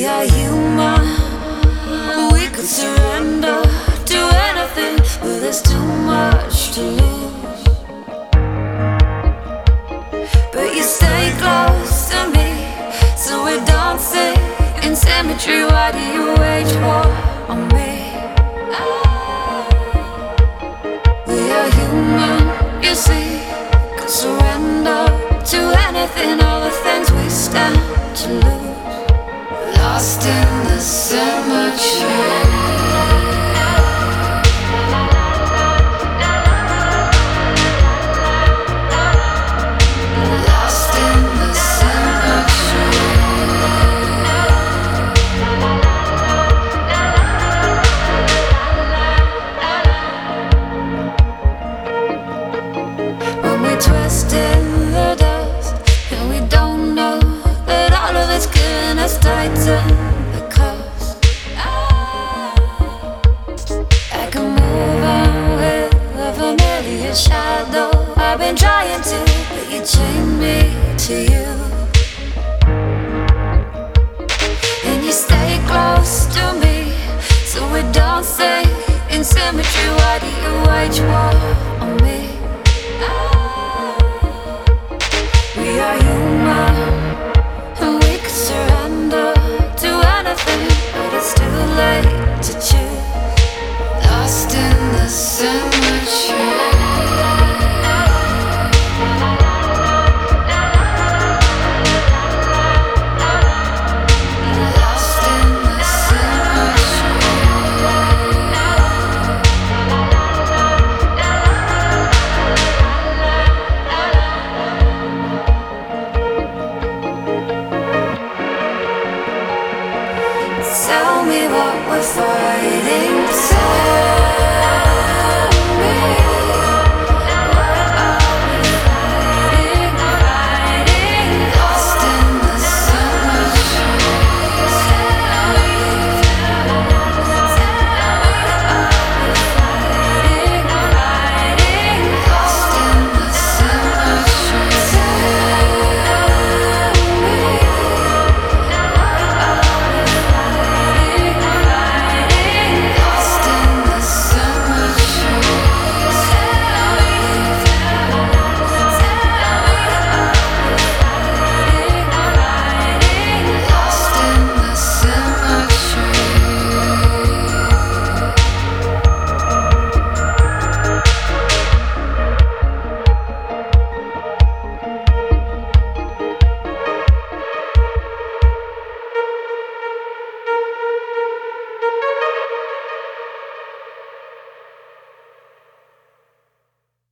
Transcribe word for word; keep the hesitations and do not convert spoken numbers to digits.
We are human. We could surrender to anything, but there's too much to lose. But you stay close to me, so we're dancing in symmetry. Why do you wage war on me? We are human, you see. Could surrender to anything, all the things we stand to lose. Lost in the cemetery. Twist in the dust, and we don't know that all of it's getting us tighten because I, I can move on with a familiar shadow. I've been trying to, but you chain me to you, and you stay close to me, so we're dancing in symmetry. Why do you wage war on me? We are human, and we could surrender to anything, but it's too late to choose. Lost in the cemetery. Tell me what we're fighting for.